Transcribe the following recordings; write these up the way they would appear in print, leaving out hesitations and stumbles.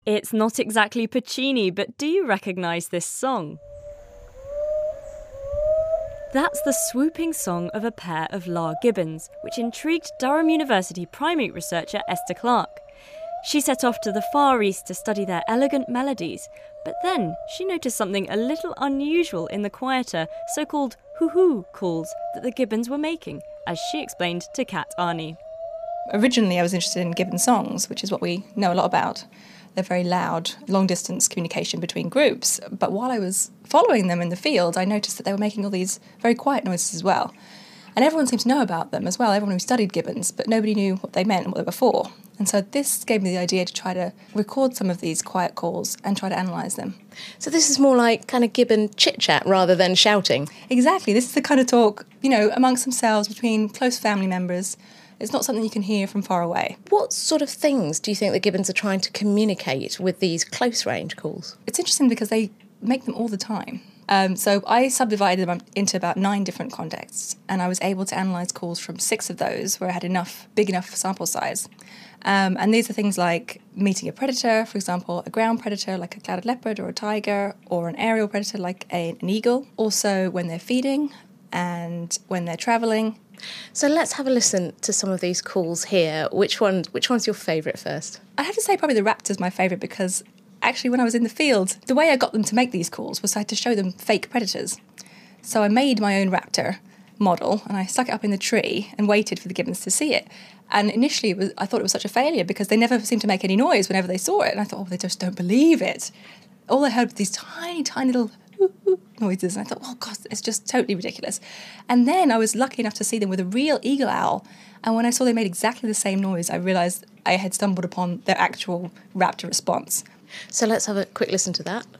It's not exactly Puccini, but do you recognise this song? That's the swooping song of a pair of Lahr gibbons, which intrigued Durham University primate researcher Esther Clark. She set off to the Far East to study their elegant melodies, but then she noticed something a little unusual in the quieter, so-called hoo-hoo calls that the gibbons were making, as she explained to Kat Arney. Originally I was interested in gibbon songs, which is what we know a lot about. They're very loud, long-distance communication between groups. But while I was following them in the field, I noticed that they were making all these very quiet noises as well. And everyone seemed to know about them as well, everyone who studied gibbons, but nobody knew what they meant and what they were for. And so this gave me the idea to try to record some of these quiet calls and try to analyse them. So this is more like kind of gibbon chit-chat rather than shouting? Exactly. This is the kind of talk, amongst themselves, between close family members. It's not something you can hear from far away. What sort of things do you think the gibbons are trying to communicate with these close-range calls? It's interesting because they make them all the time. So I subdivided them into about 9 different contexts, and I was able to analyse calls from 6 of those where I had big enough sample size. And these are things like meeting a predator, for example, a ground predator like a clouded leopard or a tiger, or an aerial predator like an eagle. Also when they're feeding and when they're travelling. So let's have a listen to some of these calls here. Which one's your favourite first? I have to say probably the raptor's my favourite because actually when I was in the field, the way I got them to make these calls was I had to show them fake predators. So I made my own raptor model and I stuck it up in the tree and waited for the gibbons to see it. And initially I thought it was such a failure because they never seemed to make any noise whenever they saw it. And I thought, they just don't believe it. All I heard was these tiny, tiny little noises, and I thought, oh God, it's just totally ridiculous. And then I was lucky enough to see them with a real eagle owl, and when I saw they made exactly the same noise, I realised I had stumbled upon their actual raptor response. So let's have a quick listen to that.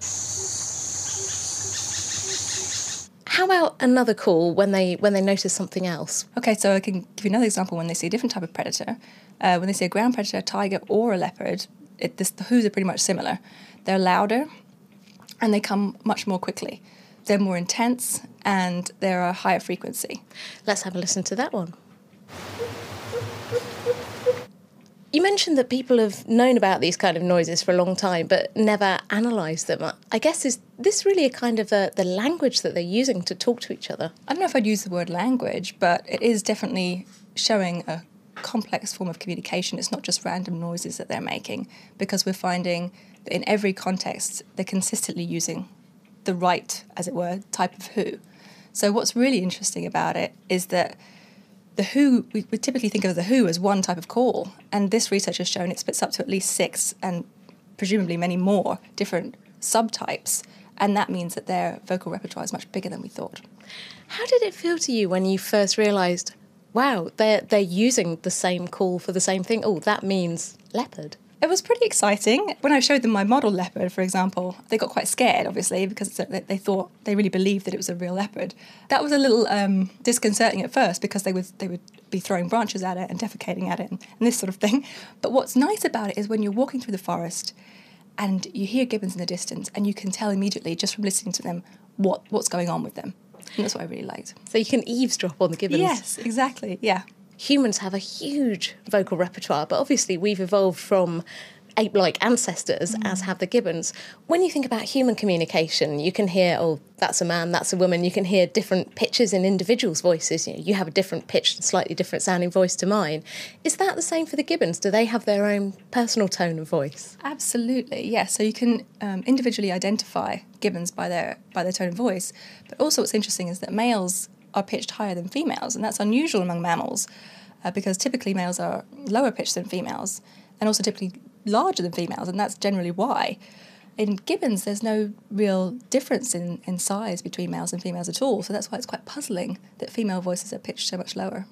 How about another call when they notice something else? Okay, so I can give you another example when they see a different type of predator. When they see a ground predator, a tiger or a leopard, the hoos are pretty much similar. They're louder and they come much more quickly. They're more intense and they're a higher frequency. Let's have a listen to that one. You mentioned that people have known about these kind of noises for a long time but never analysed them. I guess, is this really a kind of the language that they're using to talk to each other? I don't know if I'd use the word language, but it is definitely showing a complex form of communication. It's not just random noises that they're making, because we're finding that in every context they're consistently using the right, as it were, type of who. So what's really interesting about it is that the who, we typically think of the who as one type of call, and this research has shown it splits up to at least 6 and presumably many more different subtypes, and that means that their vocal repertoire is much bigger than we thought. How did it feel to you when you first realised, wow, they're using the same call for the same thing? Oh, that means leopard. It was pretty exciting. When I showed them my model leopard, for example, they got quite scared, obviously, because they really believed that it was a real leopard. That was a little disconcerting at first because they would be throwing branches at it and defecating at it and this sort of thing. But what's nice about it is when you're walking through the forest and you hear gibbons in the distance and you can tell immediately just from listening to them what's going on with them. And that's what I really liked. So you can eavesdrop on the gibbons. Yes, exactly, yeah. Humans have a huge vocal repertoire, but obviously we've evolved from ape-like ancestors, as have the gibbons. When you think about human communication, you can hear, oh, that's a man, that's a woman. You can hear different pitches in individuals' voices. You have a different pitch, slightly different sounding voice to mine. Is that the same for the gibbons? Do they have their own personal tone of voice? Absolutely, yes. So you can individually identify gibbons by their tone of voice. But also what's interesting is that males are pitched higher than females, and that's unusual among mammals because typically males are lower pitched than females and also typically larger than females, and that's generally why. In gibbons, there's no real difference in size between males and females at all, so that's why it's quite puzzling that female voices are pitched so much lower.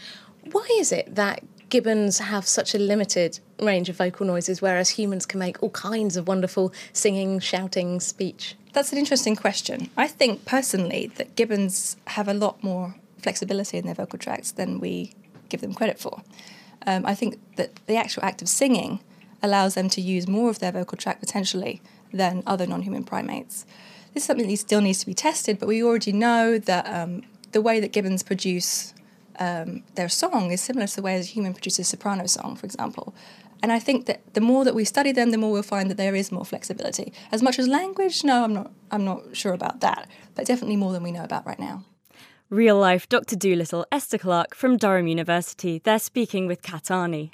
Why is it that gibbons have such a limited range of vocal noises, whereas humans can make all kinds of wonderful singing, shouting, speech? That's an interesting question. I think, personally, that gibbons have a lot more flexibility in their vocal tracts than we give them credit for. I think that the actual act of singing allows them to use more of their vocal tract potentially than other non-human primates. This is something that still needs to be tested, but we already know that the way that gibbons produce their song is similar to the way a human produces soprano song, for example. And I think that the more that we study them, the more we'll find that there is more flexibility. As much as language, no, I'm not sure about that, but definitely more than we know about right now. Real-life Dr. Dolittle, Esther Clark from Durham University, there speaking with Kat Arney.